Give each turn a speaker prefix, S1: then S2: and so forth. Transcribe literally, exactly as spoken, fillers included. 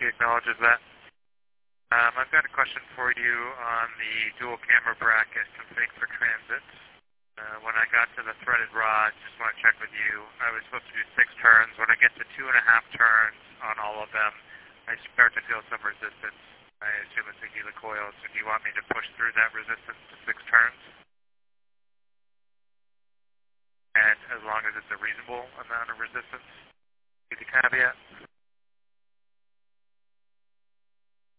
S1: she acknowledges that. Um, I've got a question for you on the dual camera bracket config for transits. Uh, when I got to the threaded rod, just want to check with you, I was supposed to do six turns. When I get to two and a half turns on all of them, I start to feel some resistance. I assume it's a helicoil, so do you want me to push through that resistance to six turns? And as long as it's a reasonable amount of resistance? See the caveat?